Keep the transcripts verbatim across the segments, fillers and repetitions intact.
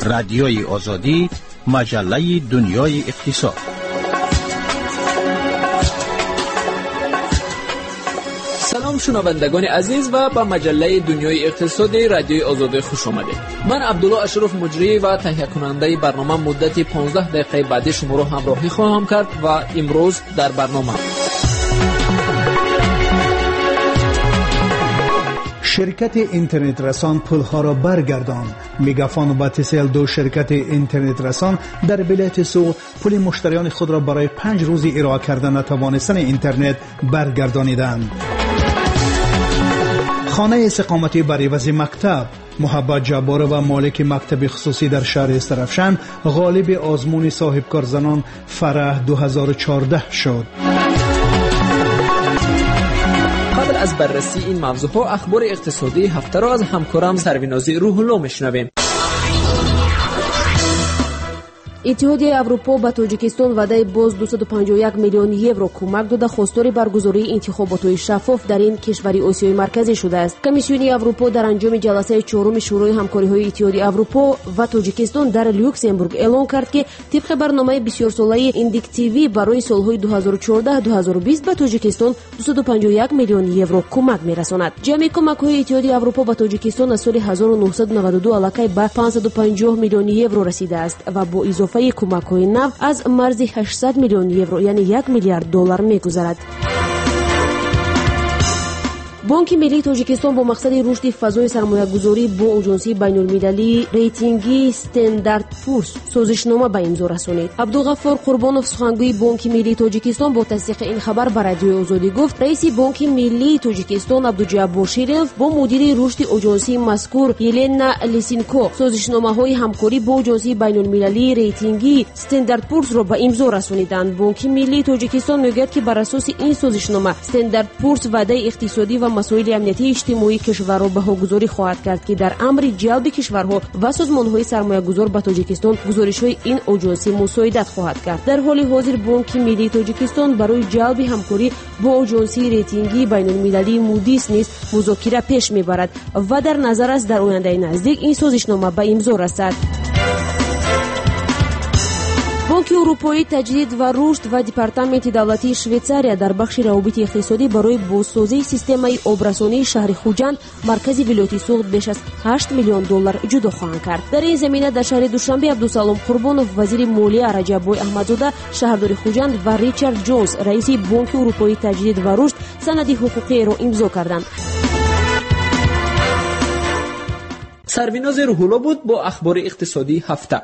رادیوی آزادی، مجله دنیای اقتصاد. سلام شنوندگان عزیز و به مجله دنیای اقتصادی رادیوی آزادی خوش آمدید. من عبدالله اشرف مجری و تهیه کننده برنامه مدت پانزده دقیقه بعد شما را همراهی خواهم کرد و امروز در برنامه شرکت اینترنت رسان پولها را برگرداند. میگافون و تسل، دو شرکت اینترنت رسان در ولایت سوغد پول مشتریان خود را برای پنج روزی ارائه کردن نتوانستن اینترنت برگردانیدند. خانه استقامتی برای عوض مکتب، محبت جبار و مالک مکتب خصوصی در شهر استرفشن غالب آزمون صاحبکار زنان فرح دو هزار و چهارده شد. قبل از بررسی این موضوع ها اخبار اقتصادی هفته را از همکارم سروینازی روح الله میشنویم. اتحادیه اروپا به تاجیکستان وعده باز دویست و پنجاه و یک میلیون یورو کمک داده خواستار برگزاری انتخابات شفاف در این کشور آسیای مرکزی شده است. کمیسیون اروپا در انجام جلسه چهارم شورای همکاری‌های اتحادیه اروپا و تاجیکستان در لوکزامبورگ اعلام کرد که طبق برنامه بسیار ساله ایندیکتیوی برای سالهای دو هزار و چهارده تا دو هزار و بیست به تاجیکستان دویست و پنجاه و یک میلیون یورو کمک می‌رساند. جمعی کمک‌های اتحادیه اروپا به تاجیکستان از سال هزار و نهصد و نود و دو الکی به پانصد و پنجاه میلیون یورو رسیده است و با اضافه کمک‌های نو از مرز هشتصد میلیون یورو یعنی یک میلیارد دلار می‌گذرد. بانک ملی تاجیکستان با مقصد رشد فضای سرمایه‌گذاری با اژانسی بین‌المللی ریتینگی استاندارد پورس سازشنامه به امضا رسانید. عبدالغفار قربانوف سخنگوی بانک ملی تاجیکستان با تصدیق این خبر به رادیوی آزادی گفت رئیس بانک ملی تاجیکستان عبدالجبار شیریف با مدیر رشد اژانسی مذکور یلنا لیسینکو سازشنامه‌های همکاری با اژانسی بین‌المللی ریتینگی استاندارد پورس را به امضا رسانیدند. بانک ملی تاجیکستان میگوید که بر اساس این سازشنامه استاندارد پورس وعده اقتصادی و مسائل امنیتی اجتماعی کشور را بهاگذاری خواهد کرد که در امر جلب کشورها و سازمان‌های سرمایه‌گذار به تاجیکستان گزارش‌های این اژانسی مساعدت خواهد کرد. در حال حاضر بانک ملی تاجیکستان برای جلب همکاری با اژانسی ریتینگی بین‌المللی مودیس نیز مذاکره پیش می‌برد و در نظر است در آینده نزدیک این سازشنامه به امضا رسد. بانک اروپایی تجدید و رشد و دپارتمنت دولتی شویتساریا در بخش روابط اقتصادی برای بازسازی سیستم آبرسانی شهر خوجند مرکز ولایت سوغد بیش از هشت میلیون دلار جدا خواهند کرد. در این زمینه در شهر دوشنبه عبدالسلام قربانوف وزیر مالیه، رجب‌بای احمدزاده شهردار خوجند و ریچارد جونز رئیس بانک اروپایی تجدید و رشد سند حقوقی را امضا کردند. سرویناز روح الله بود با اخبار اقتصادی هفته.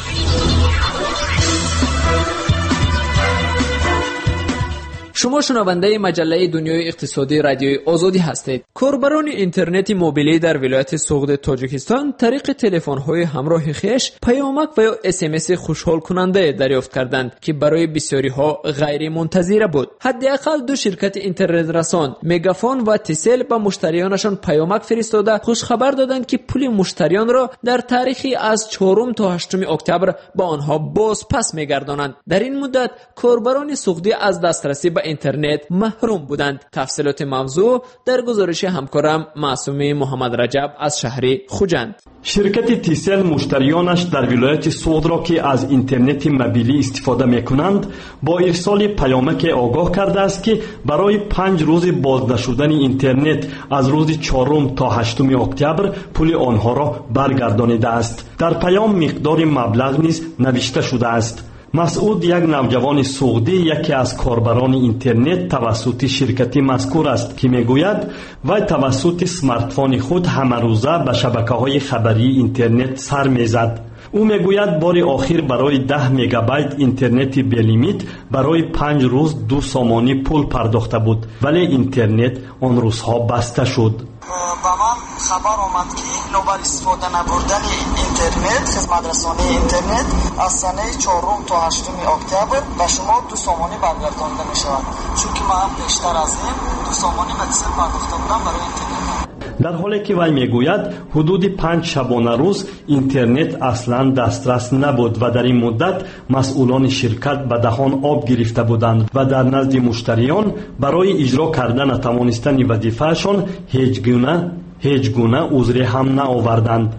شما شنونده مجله دنیای اقتصادی رادیوی آزادی هستید. کاربران اینترنت موبیلی در ولایت سوغد تاجیکستان طریق تلفن‌های همراه خویش پیامک و یا اس ام اس خوشحال کننده دریافت کردند که برای بسیاری‌ها غیر منتظره بود. حداقل دو شرکت اینترنت رسان میگافون و تسل به مشتریانشان پیامک فرستاده خوش خبر دادند که پول مشتریان را در تاریخی از چهارم تا هشتم اکتبر با آنها باز پس می‌گردانند. در این مدت کاربران سوغدی از دسترسی به اینترنت محروم بودند. تفصیلات موضوع در گزارش همکارم معصوم محمد رجب از شهر خوجند. شرکت تیسل مشتریانش در ولایت سوغد را که از اینترنت موبیلی استفاده می‌کنند با ارسال پیامک آگاه کرده است که برای پنج روز باز نشدن اینترنت از روز چهارم تا هشتم اکتبر پول آنها را برگردانیده است. در پیام مقدار مبلغ نیز نوشته شده است. مسعود یک نوجوان سوغدی یکی از کاربران اینترنت توسط شرکت مذکور است که میگوید وی توسط اسمارت فون خود همه روزه به شبکه‌های خبری اینترنت سر میزد. او میگوید بار آخر برای ده مگابایت اینترنت بی لیمیت برای پنج روز دو سامانی پول پرداخته بود ولی اینترنت آن روزها بسته شد. با من خبر آمد که نوبر استفاده نبردن اینترنت خدمت رسانی اینترنت از سنه چهارم تا هشتم اکتبر به شما دو سامانی برگردانده می شود، چون که من بیشتر از این دو سامانی به تسل پرداخته بودم برای اینترنت. در حالی که وی میگوید حدود پنج شبانه روز اینترنت اصلا دسترس نبود و در این مدت مسئولان شرکت به دهان آب گرفته بودند و در نزد مشتریان برای اجرا کردن توانستن وظیفه‌شان هیچ گونه هیچ گونه عذری هم نآوردند.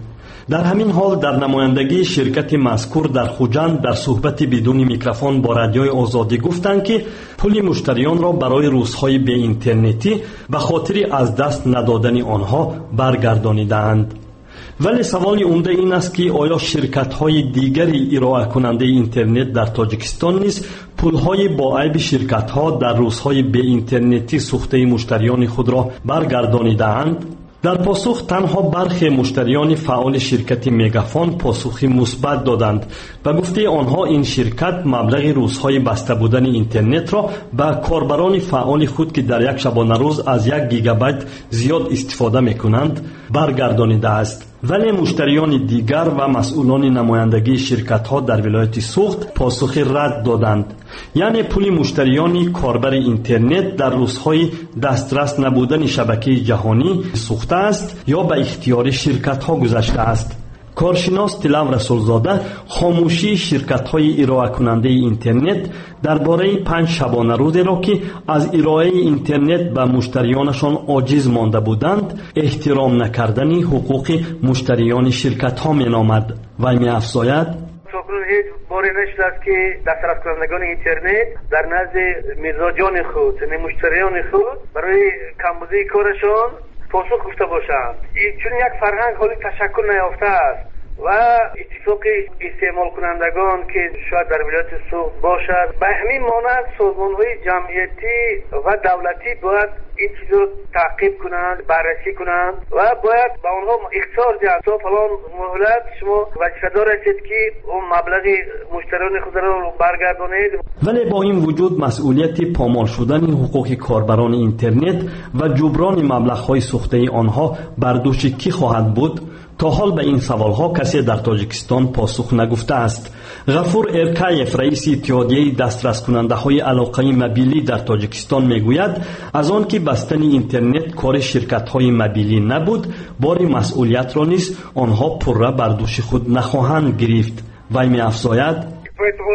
در همین حال در نمایندگی شرکت مذکور در خوجند در صحبت بدون میکروفون با رادیوی آزادی گفتند که پول مشتریان را برای روزهای به اینترنتی به خاطر از دست ندادن آنها برگردانیدند. ولی سوال عمده این است که آیا شرکت‌های دیگری ارائه کننده اینترنت در تاجیکستان نیز پول‌های با عیب شرکت‌ها در روزهای به اینترنتی سوخته مشتریان خود را برگردانیدند؟ در پاسخ تنها برخی مشتریان فعال شرکت میگافون پاسخی مثبت دادند و گفته آنها این شرکت مبلغ روزهای بسته بودن اینترنت را به کاربران فعال خود که در یک شبانه روز از یک گیگابایت زیاد استفاده میکنند برگردانیده است. ولی مشتریان دیگر و مسئولان نمایندگی شرکت‌ها در ولایت سوخت پاسخ رد دادند. یعنی پول مشتریان کاربر اینترنت در روزهای دسترس نبودن شبکه جهانی سوخته است یا به اختیار شرکت‌ها گذشته است. کارشناس طلب رسولزاده خاموشی شرکت‌های ارائه کننده اینترنت درباره پنج شبانه روزی را که از ارائه اینترنت به مشتریانشان عاجز مانده بودند احترام نکردن حقوق مشتریان شرکت‌ها می‌نامد و می‌افزاید تاکنون هیچ باری نشده است که دسترس کنندگان اینترنت در نزد مزاجان خود یعنی مشتریان خود برای کمبودی کارشان پاسخ گفته باشند. چون یک فرهنگ حالی تشکل نیافته است و اتفاق استعمال کنندگان که شاید در ولایت سوخت باشد به همین مانند سازمان‌های جمعیتی و دولتی باید این چیز رو تعقیب کنند، بررسی کنند و باید به آنها اختصار دهند تا فلان مهلت شما وظیفه‌دار هستید که اون مبلغ مشتریان خود را برگردانید. ولی با این وجود مسئولیت پامال شدن حقوق کاربران اینترنت و جبران مبلغ‌های سوخته آنها بر دوش کی خواهد بود؟ تا حال به این سوالها کسی در تاجیکستان پاسخ نگفته است. غفور ارکایف رئیس اتحادیه دسترس کننده های علاقه موبیلی در تاجیکستان میگوید از آن که بستن اینترنت کار شرکت های موبیلی نبود بار مسئولیت را نیز آنها پره بر دوش خود نخواهند گرفت. وی می‌افزاید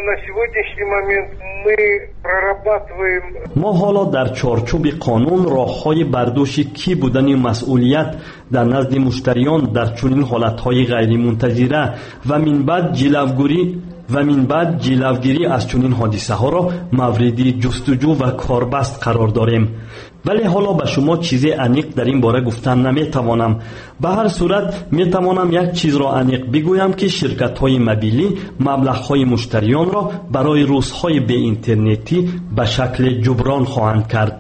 ما حالا در چارچوب قانون راه‌های برداشت کی بودن مسئولیت در نزد مشتریان در چنین حالت‌های غیر منتظره و من بعد جلوگیری و من بعد جلوگیری از چنین حادثه‌ها را مورد جستجو و کاربست قرار داریم. ولی حالا به شما چیزی عمیق در این باره گفتن نمیتوانم. به هر صورت میتوانم یک چیز را عمیق بگویم که شرکت‌های موبیلی مبلغ‌های مشتریان را برای روزهای به اینترنتی به شکل جبران خواهند کرد.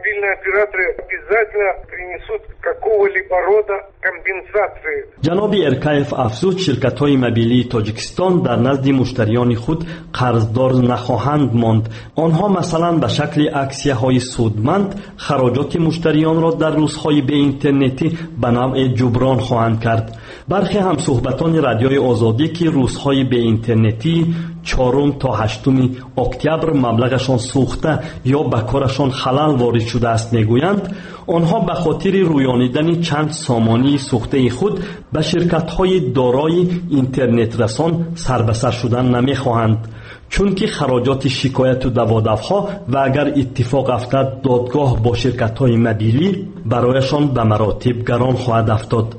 جناب ارکایف افزود شرکت‌های موبیلی تاجیکستان در نزد مشتریان خود قرضدار نخواهند ماند. آنها مثلا به شکل عکسیه‌های سودمند خراجات مشتریان را در روزهای به اینترنتی به نوع جبران خواهند کرد. برخی هم صحبتان رادیوی آزادی که روزهای به اینترنتی چهارم تا هشتم اکتبر مبلغشان سوخته یا به کارشان خلل وارد شده است میگویند آنها به خاطر رویانیدن چند سامانی سوخته خود به شرکت‌های دارای اینترنت رسان سر به سر شدن نمیخواهند، چون که خراجات شکایت و دوادفها و اگر اتفاق افتد دادگاه با شرکت‌های موبیلی برایشان به مراتب گران خواهد افتاد.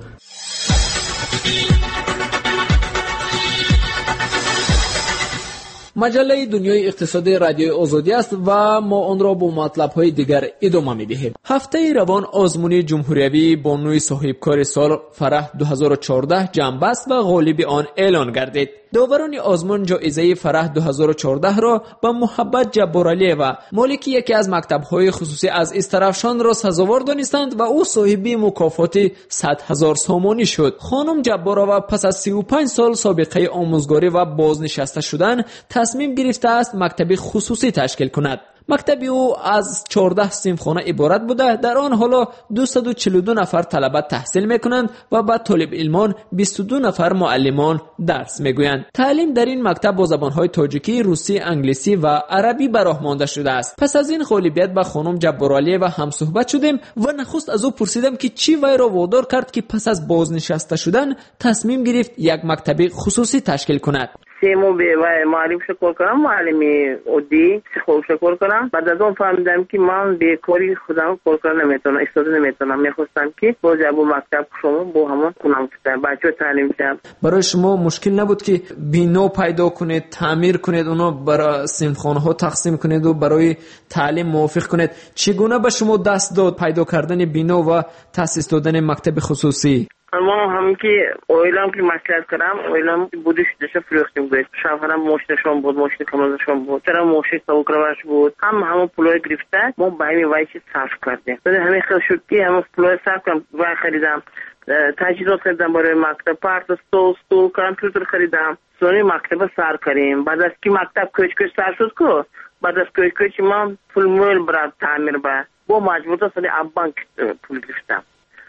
مجله دنیای اقتصادی رادیوی آزادی است و ما آن را با مطلب‌های دیگر ادامه می‌دهیم. هفته روان آزمون جمهوریوی بانوی صاحبکار سال فرح دو هزار و چهارده جمع بست و غالب آن اعلان گردید. داوران آزمون جایزه فرح دو هزار و چهارده را به محبت جبارعلی و مالک یکی از مکتب‌های خصوصی از استرافشان را سزاوار دانستند و او صاحب مکافات صد هزار سامانی شد. خانم جبارова پس از سی و پنج سال سابقه آموزگاری و بازنشسته شدن تصمیم گرفته است مکتب خصوصی تشکیل کند. مکتب او از چهارده صنفخانه عبارت بوده. در آن حالا دویست و چهل و دو نفر طلبه تحصیل میکنند و بعد طالب علمان بیست و دو نفر معلمان درس میگویند. تعلیم در این مکتب با زبانهای تاجیکی، روسی، انگلیسی و عربی براه مانده شده است. پس از این غالبیت با خانم جبارعلی و هم صحبت شدیم و نخست از او پرسیدم که چی وی را وادار کرد که پس از بازنشسته شدن تصمیم گرفت یک مکتب خصوصی تشکیل کند. سیمو به و معلم شکر کنم، معلمی عادی خوب شکر کنم. بعد از اون فهمیدم که من به کاری خودم کار نمیتونم، استاد نمیتونم. میخواستم که با جابو مکتب شما با همون کنم که بچه تعلیم کنم. برای شما مشکل نبود که بینو پیدا کنید، تعمیر کنید، اونو برای صنفخانه ها تقسیم کنید و برای تعلیم موافق کنید؟ چگونه به شما دست داد پیدا کردن بینو و تاسیس دادن مکتب خصوصی؟ ما هم که اویلام که مشکلات کردم، اویلام بودش داشته فروختیم بود. شافرم مشتشون بود، مشت کمازشون بود، چرا مشت سوکروش بود. هم همون پولای گرفته ما باید وایش صرف کردیم. بعد همین خیلی شد که همون پولای صرف کردم و خریدم. تجهیزات خریدم برای مکتب، پارت، استول، استول، کامپیوتر خریدم. سونی مکتب سر کردیم. بعد از که مکتب کوچ کوچ سر شد کو، بعد از کوچ کوچ ما پول مول برای تعمیر با با مجبور شدم از بانک پول گرفتم.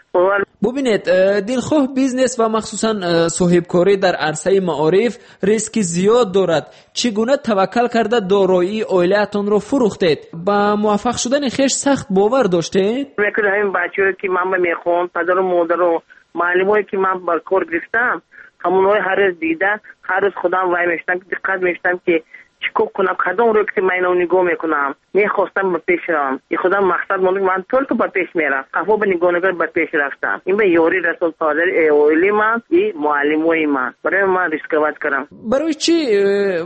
ببینید، دلخواه بیزنس و مخصوصا صاحبکاری در عرصه معارف ریسک زیاد دارد. چگونه توکل کرده دارایی عائله‌تان رو فروختید؟ با موفق شدن خیش سخت باور داشتید؟ میگم همین بچه‌ای که من میخوام، پدر و مادر و معلمایی که من بر کار گرفتم، همونای هر روز دیده، هر روز خودم وای میشتم، دقت میشتم که چیکار کنم، کدوم رو که من اون نگاه میکنم، میخواستم به پیش روم. این خودم مقصد مونده من طول که به پیش میرم، قفا به نگاه نگاه به پیش رفتم. این به یاری رسول پادر اولی من، این معلموی من، برای من ریسکوات کردم. برای چی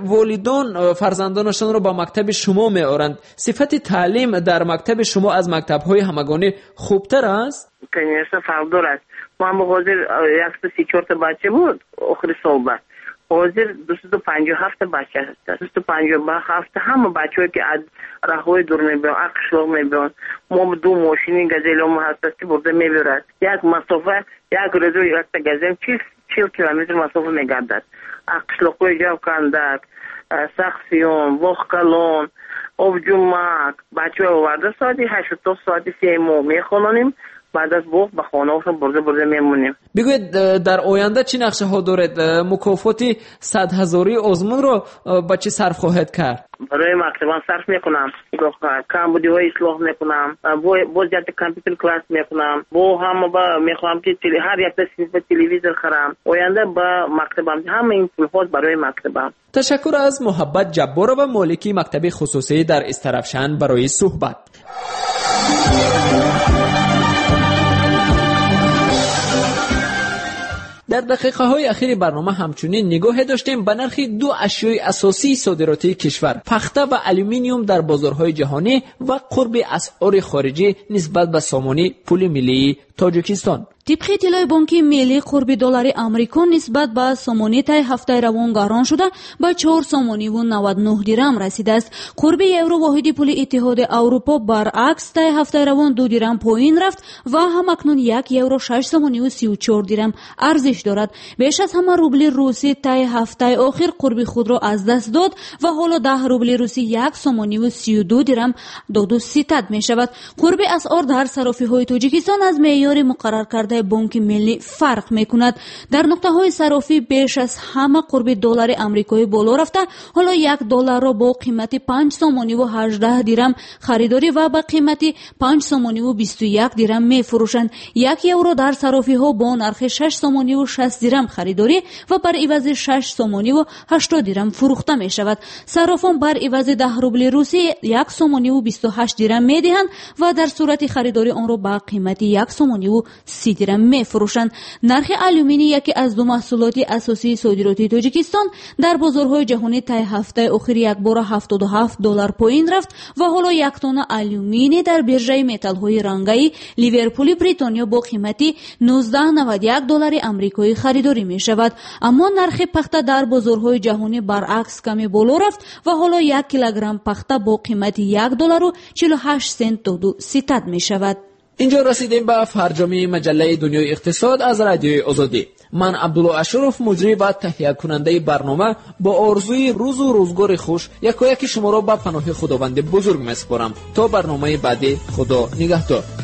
والدان فرزندانشان رو با مکتب شما میارند؟ صفت تعلیم در مکتب شما از مکتب‌های همگانی خوبتر است؟ کنیسه فرق دارد. ما هم حاضر یک سی چهار تا بچه بود آخر صحبت. حاضر دویست و پنجاه و هفت بچه هست. دویست و پنجاه و هفت همه بچه‌ای که از راه‌های دور میبرن، اقشلاق میبرن. ما دو ماشین گازل ما هست که برده میبرد. یک مسافه، یک روز یک تا گازل چهل کیلومتر مسافه میگردد. اقشلاق‌های جا کندک، سخسیون، وخکلون، آبجومک، بچه‌ها آورده ساعتی هشت تا ساعتی سه ماه میخوانیم. بعد از بوق به خانه هاشون برده برده میمونیم. بگوید در آینده چی نقشه ها دارید؟ مکافاتی صد هزاری آزمون رو با چی صرف خواهد کرد؟ برای مکتبان صرف میکنم، کمبودی های اصلاح میکنم، باز جات کامپیوتر کلاس میکنم، با هم با میخوام که هر یک صنف تلویزیون خرم. آینده با مکتبم همه این پول ها برای مکتبم. تشکر از محبت جبار و مالکی مکتب خصوصی در استرافشن برای صحبت. در دقیقه های اخیر برنامه همچنین نگاه داشتیم به نرخ دو اشیای اساسی صادراتی کشور، پخته و الومینیوم در بازارهای جهانی و قرب اسعار خارجی نسبت به سامانه پول ملی تاجیکستان. طبق اطلاع بانک ملی قرب دلار آمریکا نسبت به سامانه طی هفته روان گران شده به چهار سامانه و نود و نه درم رسیده است. قرب یورو واحد پول اتحاد اروپا برعکس طی هفته روان دو درم پایین رفت و همکنون یک یورو شش سامانه و سی و چهار درم ارزش دارد. بیش از همه روبل روسی طی هفته آخر قرب خود را از دست داد و حالا ده روبل روسی یک سامانه و سی و دو درم دو و ستد می شود. قرب اسعار در صرافی های تاجیکستان از معیار مقرر کرده بانک ملی فرق میکند. در نقطه های صرافی بیش از همه قرب دلار آمریکایی بالا رفته. حالا یک دلار را با قیمت پنج سامانه و هجده درم خریداری و با قیمت پنج سامانه و بیست و یک درم می فروشند. یک یورو در صرافی ها با نرخ شش سامانه و شصت درم خریداری و بر عوض شش سامانه و هشتاد درم فروخته می شود. صرافان بر عوض ده روبل روسی یک سامانه و بیست و هشت درم می دهند و در صورت خریداری آن را با قیمت یک سامانه و سی درم می فروشند. نرخ الومینی یکی از دو محصولات اساسی صادراتی تاجیکستان در بازارهای جهانی طی هفته اخیر یک بار هفتاد و هفت دلار پایین رفت و حالا یک تن الومینی در بیرژه متال‌های رنگی لیورپول بریتانیا با قیمت نوزده و نود و یک دلار آمریکایی خریداری می شود. اما نرخ پخته در بازارهای جهانی برعکس کمی بالا رفت و حالا یک کیلوگرم پخته با قیمت یک دلار و چهل و هشت سنت دو ستد می شود. اینجا رسیدیم به فرجام مجله دنیای اقتصاد از رادیوی آزادی. من عبدالله اشرف مجری و تهیه کننده برنامه با آرزوی روز و روزگار خوش یکایک شما را به پناه خداوند بزرگ میسپارم. تا برنامه بعدی، خدا نگهدار.